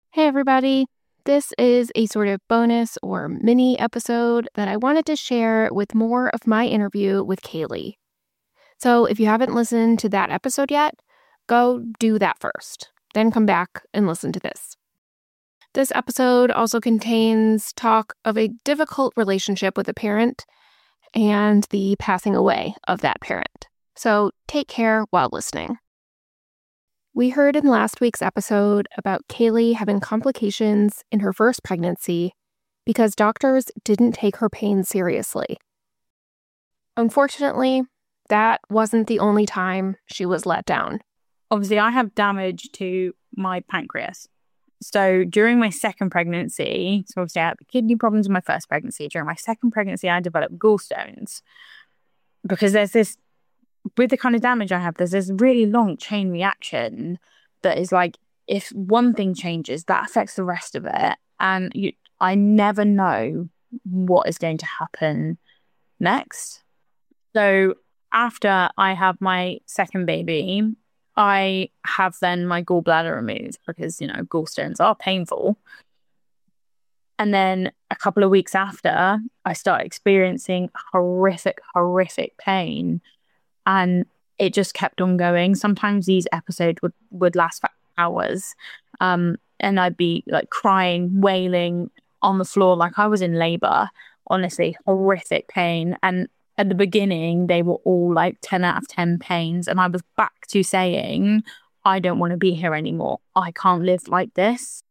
Hey, everybody. This is a sort of bonus or mini episode that I wanted to share with more of my interview with Kaylee. So if you haven't listened to that episode yet, go do that first. Then come back and listen to this. This episode also contains talk of a difficult relationship with a parent and the passing away of that parent. So take care while listening. We heard in last week's episode about Kaylee having complications in her first pregnancy because doctors didn't take her pain seriously. Unfortunately, that wasn't the only time she was let down. Obviously, I have damage to my pancreas. So during my second pregnancy, so obviously I had kidney problems in my first pregnancy. During my second pregnancy, I developed gallstones because there's this, with the kind of damage I have, there's this really long chain reaction that is like, if one thing changes, that affects the rest of it. And I never know what is going to happen next. So after I have my second baby, I have then my gallbladder removed because, gallstones are painful. And then a couple of weeks after, I started experiencing horrific pain. And it just kept on going. Sometimes these episodes would last for hours. And I'd be like crying, wailing on the floor like I was in labor. Honestly, horrific pain. And at the beginning, they were all like 10 out of 10 pains. And I was back to saying, I don't want to be here anymore. I can't live like this.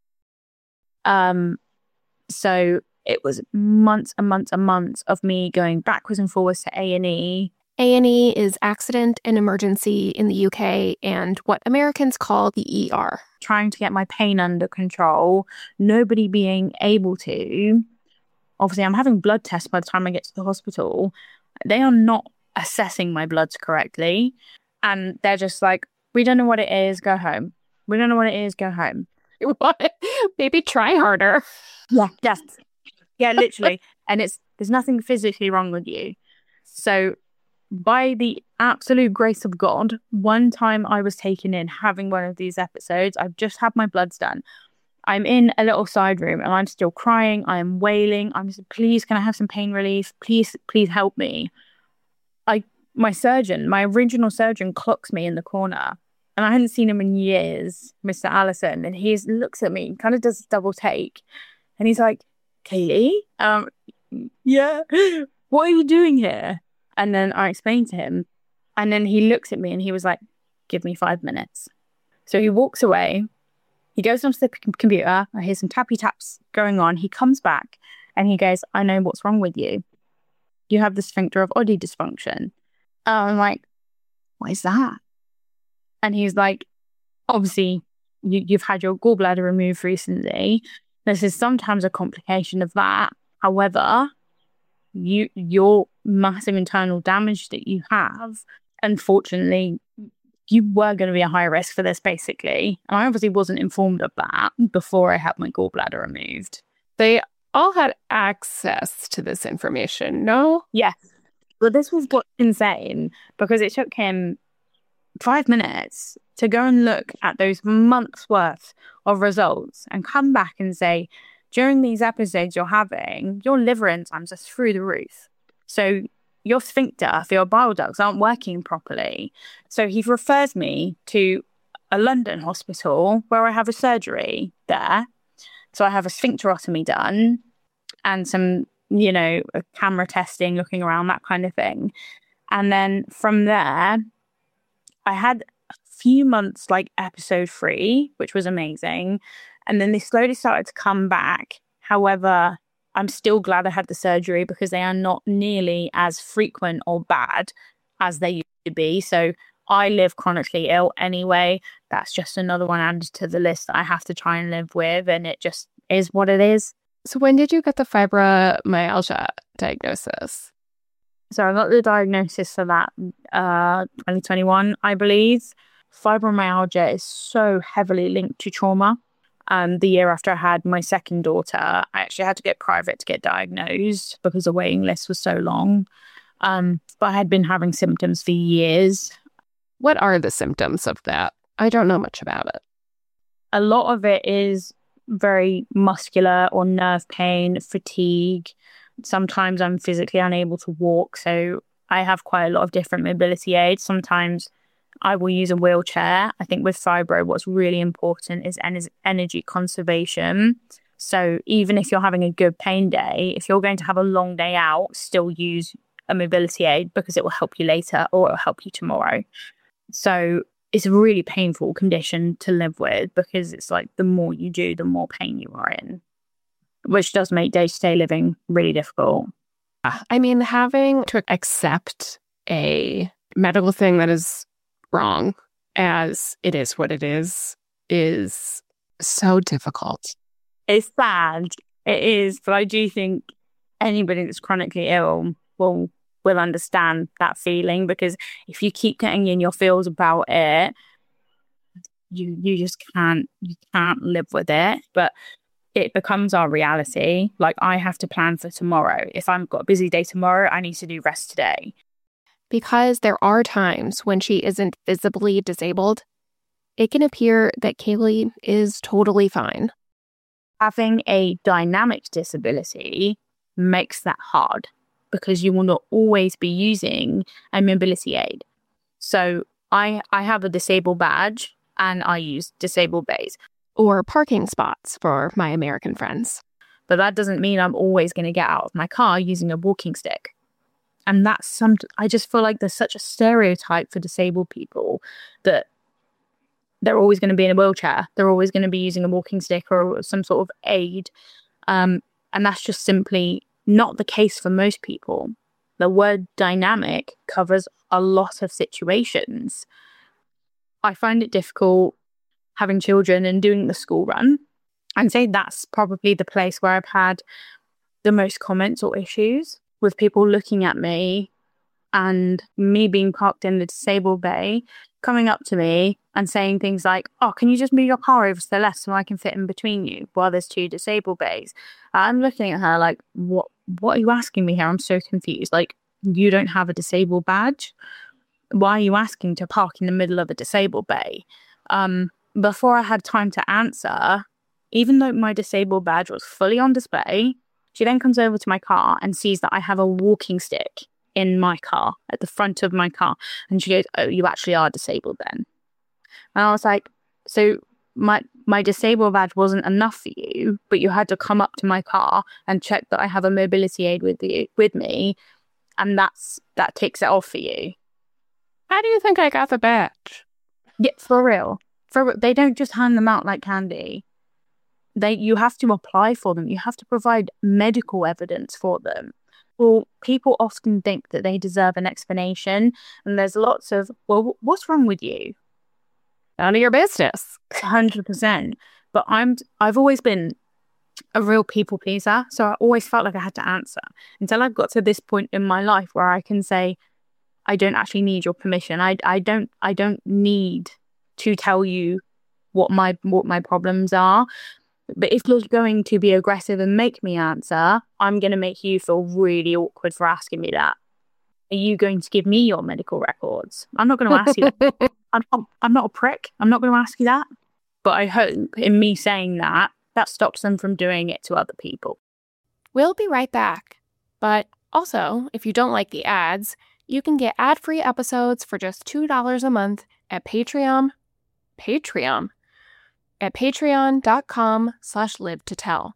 So it was months and months and months of me going backwards and forwards to A&E. A&E is accident and emergency in the UK and what Americans call the ER. Trying to get my pain under control, nobody being able to. Obviously, I'm having blood tests by the time I get to the hospital. They are not assessing my bloods correctly. And they're just like, we don't know what it is, go home. We don't know what it is, go home. Maybe try harder. Yeah, yes. Yeah, literally. And there's nothing physically wrong with you. So by the absolute grace of God, one time I was taken in having one of these episodes. I've just had my bloods done. I'm in a little side room and I'm still crying. I am wailing. I'm just, please, can I have some pain relief? Please help me. My original surgeon clocks me in the corner and I hadn't seen him in years, Mr. Allison. And he looks at me, kind of does a double take. And he's like, Kaylee? Yeah, what are you doing here? And then I explained to him. And then he looks at me and he was like, give me 5 minutes. So he walks away. He goes onto the computer. I hear some tappy taps going on. He comes back and he goes, I know what's wrong with you. You have the sphincter of Oddi dysfunction. I'm like, what is that? And he's like, obviously, you've had your gallbladder removed recently. This is sometimes a complication of that. However, your massive internal damage that you have, unfortunately, you were going to be a high risk for this, basically. And I obviously wasn't informed of that before I had my gallbladder removed. They all had access to this information, no? Yes. But this was what's insane, because it took him 5 minutes to go and look at those months worth of results and come back and say, during these episodes you're having, your liver enzymes are through the roof. So your sphincter for your bile ducts aren't working properly. So he refers me to a London hospital where I have a surgery there. So I have a sphincterotomy done and some, camera testing, looking around, that kind of thing. And then from there, I had a few months like episode 3, which was amazing. And then they slowly started to come back. However, I'm still glad I had the surgery because they are not nearly as frequent or bad as they used to be. So I live chronically ill anyway. That's just another one added to the list that I have to try and live with. And it just is what it is. So when did you get the fibromyalgia diagnosis? So I got the diagnosis for that 2021, I believe. Fibromyalgia is so heavily linked to trauma. The year after I had my second daughter, I actually had to get private to get diagnosed because the waiting list was so long. But I had been having symptoms for years. What are the symptoms of that? I don't know much about it. A lot of it is very muscular or nerve pain, fatigue. Sometimes I'm physically unable to walk, so I have quite a lot of different mobility aids. Sometimes I will use a wheelchair. I think with fibro, what's really important is energy conservation. So even if you're having a good pain day, if you're going to have a long day out, still use a mobility aid because it will help you later or it will help you tomorrow. So it's a really painful condition to live with because it's like the more you do, the more pain you are in, which does make day-to-day living really difficult. I mean, having to accept a medical thing that is wrong as it is what it is so difficult. It's sad. It is, but I do think anybody that's chronically ill will understand that feeling, because if you keep getting in your feels about it, you just can't live with it. But it becomes our reality. Like, I have to plan for tomorrow. If I've got a busy day tomorrow, I need to do rest today. Because there are times when she isn't visibly disabled, it can appear that Kaylee is totally fine. Having a dynamic disability makes that hard because you will not always be using a mobility aid. So I have a disabled badge and I use disabled bays. Or parking spots for my American friends. But that doesn't mean I'm always going to get out of my car using a walking stick. And I just feel like there's such a stereotype for disabled people that they're always going to be in a wheelchair. They're always going to be using a walking stick or some sort of aid. And that's just simply not the case for most people. The word dynamic covers a lot of situations. I find it difficult having children and doing the school run. I'd say that's probably the place where I've had the most comments or issues with people looking at me and me being parked in the disabled bay, coming up to me and saying things like, "Oh, can you just move your car over to the left so I can fit in between you while there's two disabled bays?" I'm looking at her like, what are you asking me here? I'm so confused. Like, you don't have a disabled badge? Why are you asking to park in the middle of a disabled bay? Before I had time to answer, even though my disabled badge was fully on display, she then comes over to my car and sees that I have a walking stick in my car, at the front of my car. And she goes, "Oh, you actually are disabled then." And I was like, so my disabled badge wasn't enough for you, but you had to come up to my car and check that I have a mobility aid with me, and that takes it off for you. How do you think I got the badge? Yeah, for real. They don't just hand them out like candy. You have to apply for them. You have to provide medical evidence for them. Well, people often think that they deserve an explanation, and there's lots of, well, what's wrong with you? None of your business. 100%. But I've always been a real people pleaser, so I always felt like I had to answer until I've got to this point in my life where I can say, I don't actually need your permission. I don't need to tell you what my problems are. But if you're going to be aggressive and make me answer, I'm going to make you feel really awkward for asking me that. Are you going to give me your medical records? I'm not going to ask you that. I'm not a prick. I'm not going to ask you that. But I hope in me saying that stops them from doing it to other people. We'll be right back. But also, if you don't like the ads, you can get ad-free episodes for just $2 a month at Patreon. At patreon.com/live-to-tell.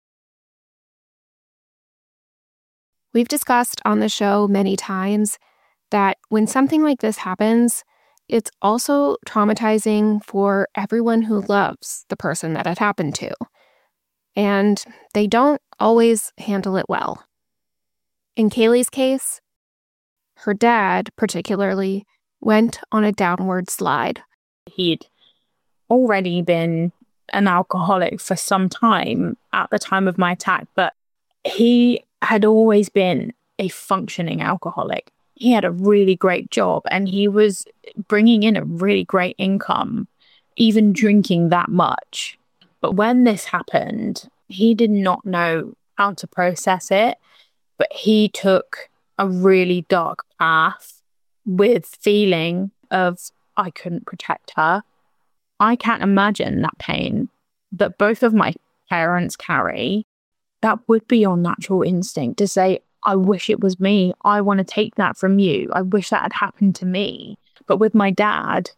We've discussed on the show many times that when something like this happens, it's also traumatizing for everyone who loves the person that it happened to. And they don't always handle it well. In Kaylee's case, her dad, particularly, went on a downward slide. He'd already been an alcoholic for some time at the time of my attack, but he had always been a functioning alcoholic. He had a really great job and he was bringing in a really great income, even drinking that much. But when this happened, he did not know how to process it, but he took a really dark path with feeling of, I couldn't protect her. I can't imagine that pain. that both of my parents carry, that would be your natural instinct to say, I wish it was me. I want to take that from you. I wish that had happened to me. But with my dad,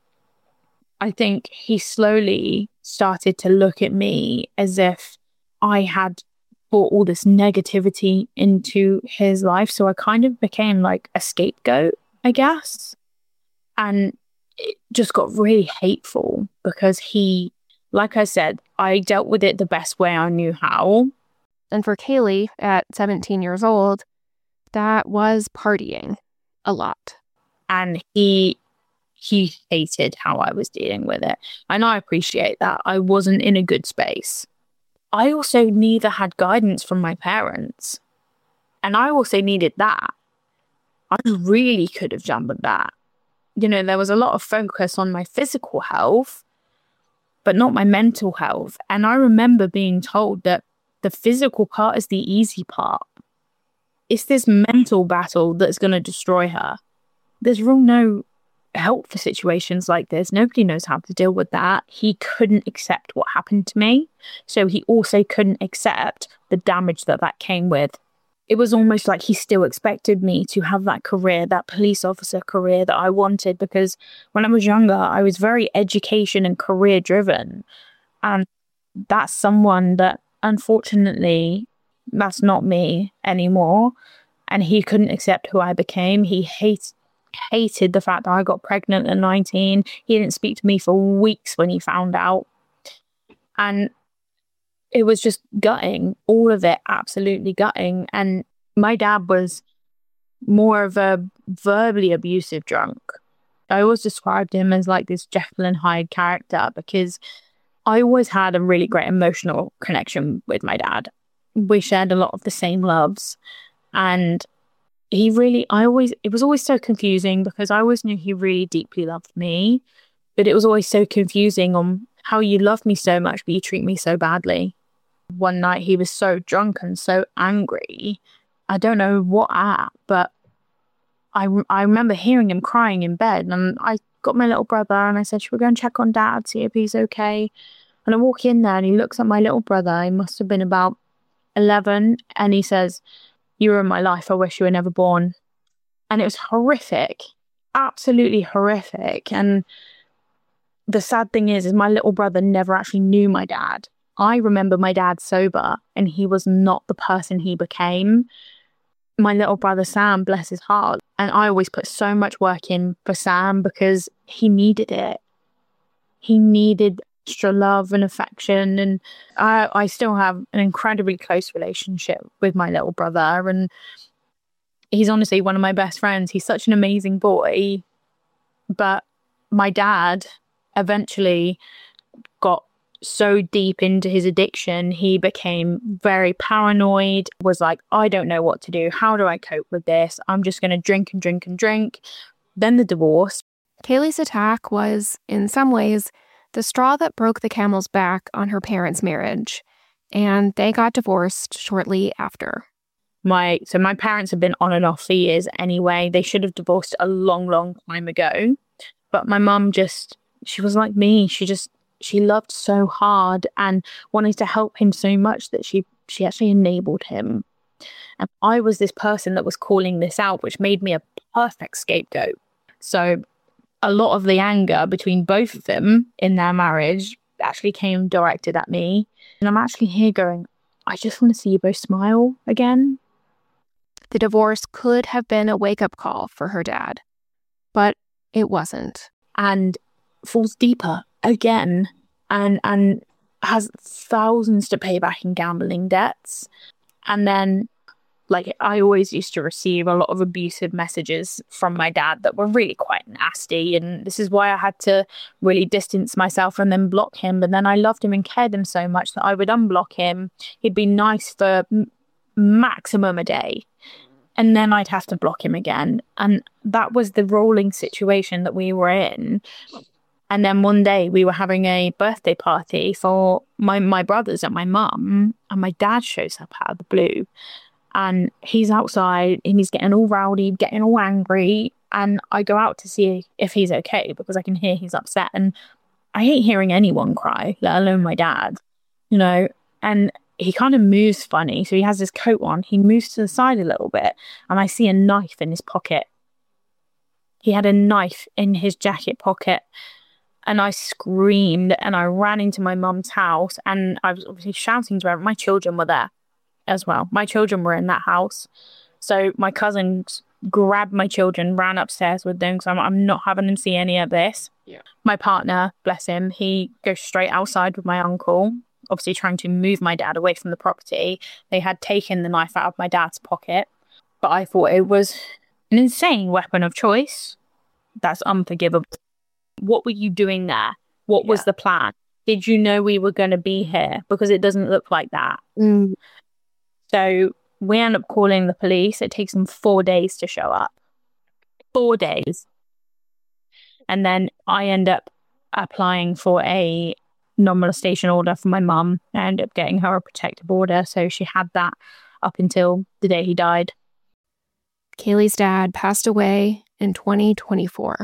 I think he slowly started to look at me as if I had brought all this negativity into his life. So I kind of became like a scapegoat, I guess. And it just got really hateful because he, like I said, I dealt with it the best way I knew how. And for Kaylee, at 17 years old, that was partying a lot. And he hated how I was dealing with it. And I appreciate that. I wasn't in a good space. I also neither had guidance from my parents. And I also needed that. I really could have jumped at that. You know, there was a lot of focus on my physical health, but not my mental health. And I remember being told that the physical part is the easy part. It's this mental battle that's going to destroy her. There's real no help for situations like this. Nobody knows how to deal with that. He couldn't accept what happened to me. So he also couldn't accept the damage that came with. It was almost like he still expected me to have that career, that police officer career that I wanted, because when I was younger, I was very education and career driven. And that's someone that, unfortunately, that's not me anymore. And he couldn't accept who I became. He hated the fact that I got pregnant at 19. He didn't speak to me for weeks when he found out. And it was just gutting, all of it, absolutely gutting. And my dad was more of a verbally abusive drunk. I always described him as like this Jekyll and Hyde character because I always had a really great emotional connection with my dad. We shared a lot of the same loves. And it was always so confusing because I always knew he really deeply loved me. But it was always so confusing on how you love me so much, but you treat me so badly. One night he was so drunk and so angry. I don't know what at, but I remember hearing him crying in bed. And I got my little brother and I said, should we go and check on Dad, see if he's okay? And I walk in there and he looks at my little brother. He must have been about 11. And he says, you ruined my life. I wish you were never born. And it was horrific, absolutely horrific. And the sad thing is my little brother never actually knew my dad. I remember my dad sober and he was not the person he became. My little brother Sam, bless his heart. And I always put so much work in for Sam because he needed it. He needed extra love and affection. And I still have an incredibly close relationship with my little brother. And he's honestly one of my best friends. He's such an amazing boy. But my dad eventually got so deep into his addiction, he became very paranoid, was like, I don't know what to do. How do I cope with this? I'm just going to drink and drink and drink. Then the divorce. Kaylee's attack was, in some ways, the straw that broke the camel's back on her parents' marriage, and they got divorced shortly after. My parents have been on and off for years anyway. They should have divorced a long, long time ago. But my mum she was like me. She loved so hard and wanted to help him so much that she actually enabled him. And I was this person that was calling this out, which made me a perfect scapegoat. So a lot of the anger between both of them in their marriage actually came directed at me. And I'm actually here going, I just want to see you both smile again. The divorce could have been a wake-up call for her dad, but it wasn't. And falls deeper again and has thousands to pay back in gambling debts. And then, like, I always used to receive a lot of abusive messages from my dad that were really quite nasty. And this is why I had to really distance myself and then block him. But then I loved him and cared him so much that I would unblock him. He'd be nice for maximum a day. And then I'd have to block him again. And that was the rolling situation that we were in. And then one day we were having a birthday party for my brothers and my mum. And my dad shows up out of the blue. And he's outside and he's getting all rowdy, getting all angry. And I go out to see if he's okay because I can hear he's upset. And I hate hearing anyone cry, let alone my dad. you know, and he kind of moves funny. So he has his coat on, he moves to the side a little bit, and I see a knife in his pocket. He had a knife in his jacket pocket. And I screamed and I ran into my mum's house, and I was obviously shouting to her. My children were there as well. My children were in that house. So my cousins grabbed my children, ran upstairs with them, because I'm not having them see any of this. Yeah. My partner, bless him, he goes straight outside with my uncle, obviously trying to move my dad away from the property. They had taken the knife out of my dad's pocket, but I thought it was an insane weapon of choice. That's unforgivable. What were you doing there? What was the plan? Did you know we were going to be here? Because it doesn't look like that. So we end up calling the police. It takes them 4 days to show up. 4 days. And then I end up applying for a non-molestation order for my mum. I ended up getting her a protective order. So she had that up until the day he died. Kaylee's dad passed away in 2024.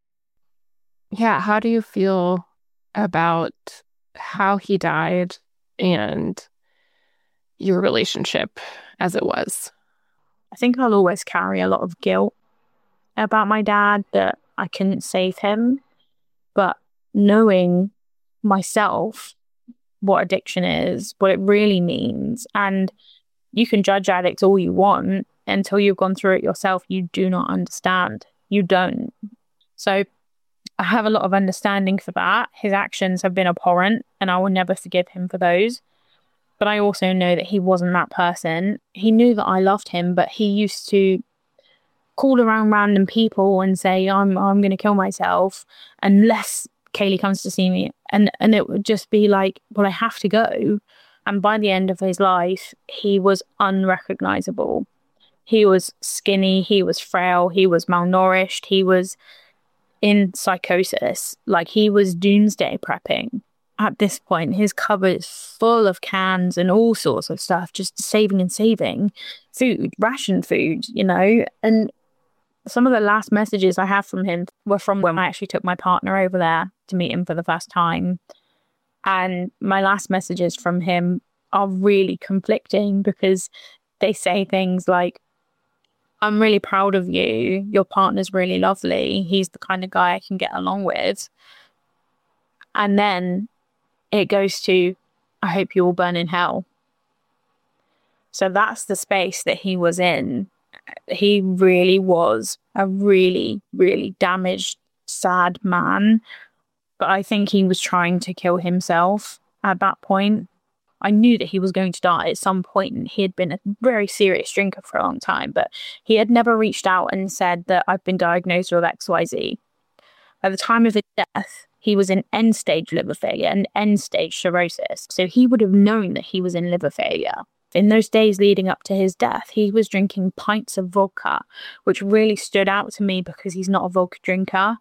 Yeah, how do you feel about how he died and your relationship as it was? I think I'll always carry a lot of guilt about my dad, that I couldn't save him. But knowing myself what addiction is, what it really means, and you can judge addicts all you want, until you've gone through it yourself, you do not understand. You don't. So I have a lot of understanding for that. His actions have been abhorrent, and I will never forgive him for those. But I also know that he wasn't that person. He knew that I loved him, but he used to call around random people and say, I'm going to kill myself unless Kaylee comes to see me. And it would just be like, well, I have to go. And by the end of his life, he was unrecognizable. He was skinny, he was frail, he was malnourished, he was in psychosis. Like, he was doomsday prepping at this point. His cupboard is full of cans and all sorts of stuff, just saving and saving food, ration food, you know. And some of the last messages I have from him were from when I actually took my partner over there to meet him for the first time. And my last messages from him are really conflicting, because they say things like, I'm really proud of you. Your partner's really lovely. He's the kind of guy I can get along with. And then it goes to, I hope you all burn in hell. So that's the space that he was in. He really was a really, really damaged, sad man. But I think he was trying to kill himself at that point. I knew that he was going to die at some point. He had been a very serious drinker for a long time, but he had never reached out and said that I've been diagnosed with XYZ. At the time of his death, he was in end-stage liver failure and end-stage cirrhosis. So he would have known that he was in liver failure. In those days leading up to his death, he was drinking pints of vodka, which really stood out to me because he's not a vodka drinker.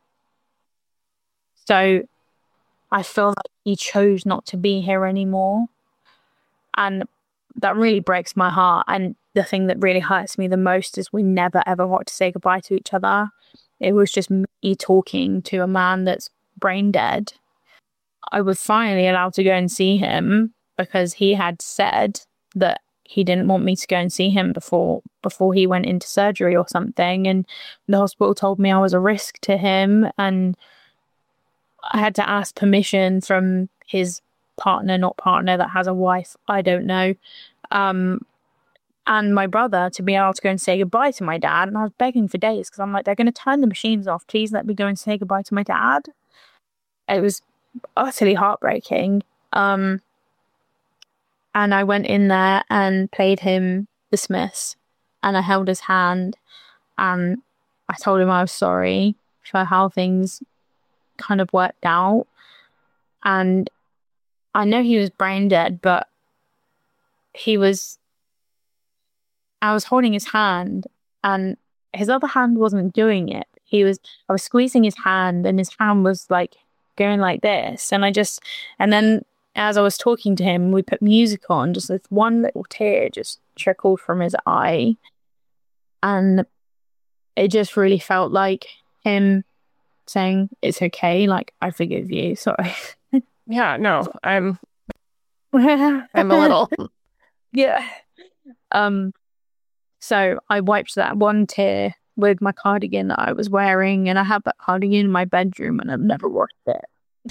So I feel like he chose not to be here anymore. And that really breaks my heart. And the thing that really hurts me the most is we never, ever got to say goodbye to each other. It was just me talking to a man that's brain dead. I was finally allowed to go and see him because he had said that he didn't want me to go and see him before he went into surgery or something. And the hospital told me I was a risk to him. And I had to ask permission from his partner, not partner, that has a wife, I don't know, and my brother, to be able to go and say goodbye to my dad. And I was begging for days because I'm like, they're going to turn the machines off. Please let me go and say goodbye to my dad. It was utterly heartbreaking. And I went in there and played him The Smiths, and I held his hand and I told him I was sorry for how things kind of worked out. And I know he was brain dead, but I was holding his hand and his other hand wasn't doing it. I was squeezing his hand and his hand was like going like this. And then as I was talking to him, we put music on, just this one little tear just trickled from his eye. And it just really felt like him saying, it's okay, like, I forgive you, sorry. Yeah, no, I'm a little. Yeah. So I wiped that one tear with my cardigan that I was wearing, and I have that cardigan in my bedroom, and I've never washed it.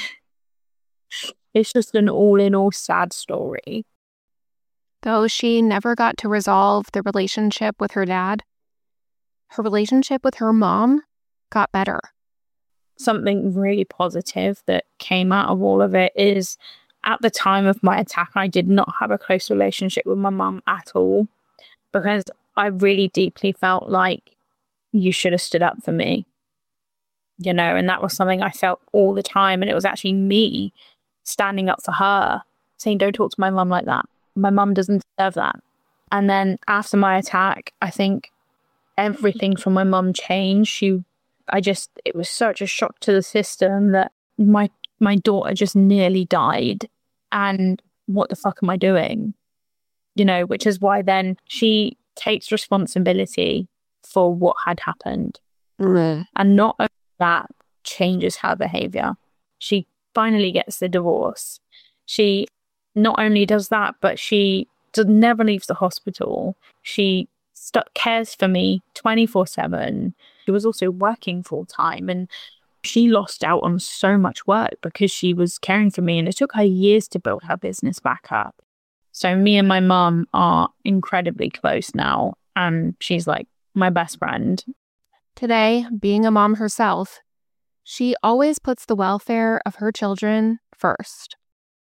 It's just an all-in-all sad story. Though she never got to resolve the relationship with her dad, her relationship with her mom got better. Something really positive that came out of all of it is, at the time of my attack, I did not have a close relationship with my mum at all, because I really deeply felt like you should have stood up for me, you know, and that was something I felt all the time. And it was actually me standing up for her, saying, don't talk to my mum like that. My mum doesn't deserve that. And then after my attack, I think everything from my mum changed. It was such a shock to the system that my daughter just nearly died. And what the fuck am I doing? You know, which is why then she takes responsibility for what had happened. Mm. And not only that, changes her behavior. She finally gets the divorce. She not only does that, but she never leaves the hospital. She cares for me 24/7. She was also working full time, and she lost out on so much work because she was caring for me, and it took her years to build her business back up. So me and my mum are incredibly close now, and she's like my best friend. Today, being a mom herself, she always puts the welfare of her children first.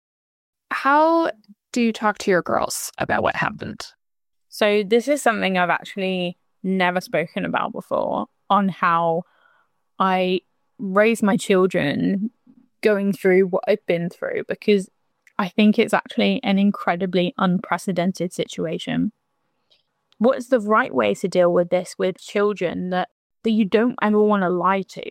How do you talk to your girls about what happened? So this is something I've actually never spoken about before, on how I raise my children going through what I've been through, because I think it's actually an incredibly unprecedented situation. What is the right way to deal with this with children that you don't ever want to lie to?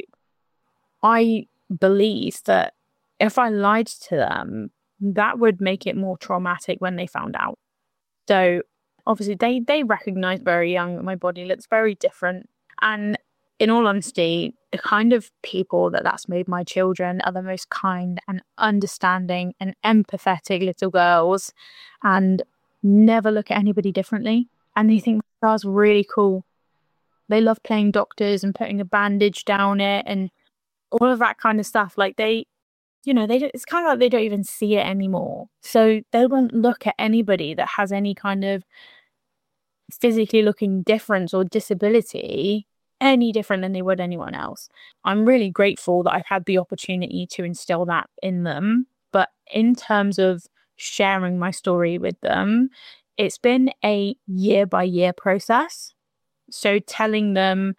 I believe that if I lied to them, that would make it more traumatic when they found out. So obviously they recognize very young that my body looks very different. And in all honesty, the kind of people that's made my children are the most kind and understanding and empathetic little girls, and never look at anybody differently. And they think that's really cool. They love playing doctors and putting a bandage down it and all of that kind of stuff. Like it's kind of like they don't even see it anymore. So they won't look at anybody that has any kind of physically looking difference or disability any different than they would anyone else. I'm really grateful that I've had the opportunity to instill that in them. But in terms of sharing my story with them, it's been a year-by-year process. So telling them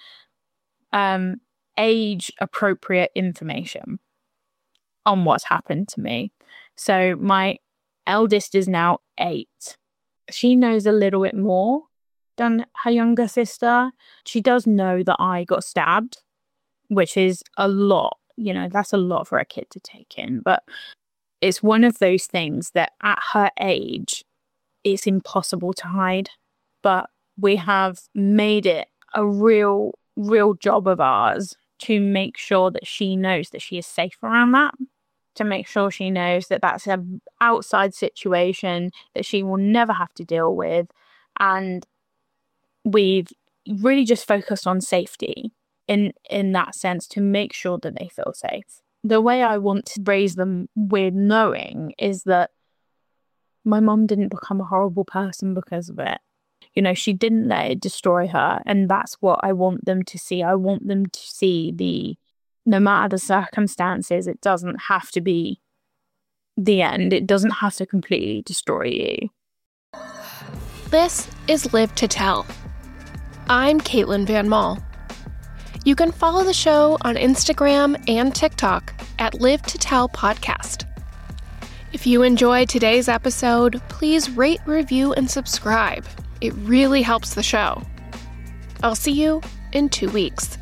age-appropriate information on what's happened to me. So my eldest is now 8. She knows a little bit more than her younger sister. She does know that I got stabbed, which is a lot. You know, that's a lot for a kid to take in. But it's one of those things that at her age, it's impossible to hide. But we have made it a real job of ours to make sure that she knows that she is safe around that, to make sure she knows that that's an outside situation that she will never have to deal with. And we've really just focused on safety in that sense, to make sure that they feel safe. The way I want to raise them with knowing is that my mom didn't become a horrible person because of it. You know, she didn't let it destroy her. And that's what I want them to see. I want them to see no matter the circumstances, it doesn't have to be the end. It doesn't have to completely destroy you. This is Live to Tell. I'm Caitlin Van Mall. You can follow the show on Instagram and TikTok at Live to Tell Podcast. If you enjoyed today's episode, please rate, review, and subscribe. It really helps the show. I'll see you in 2 weeks.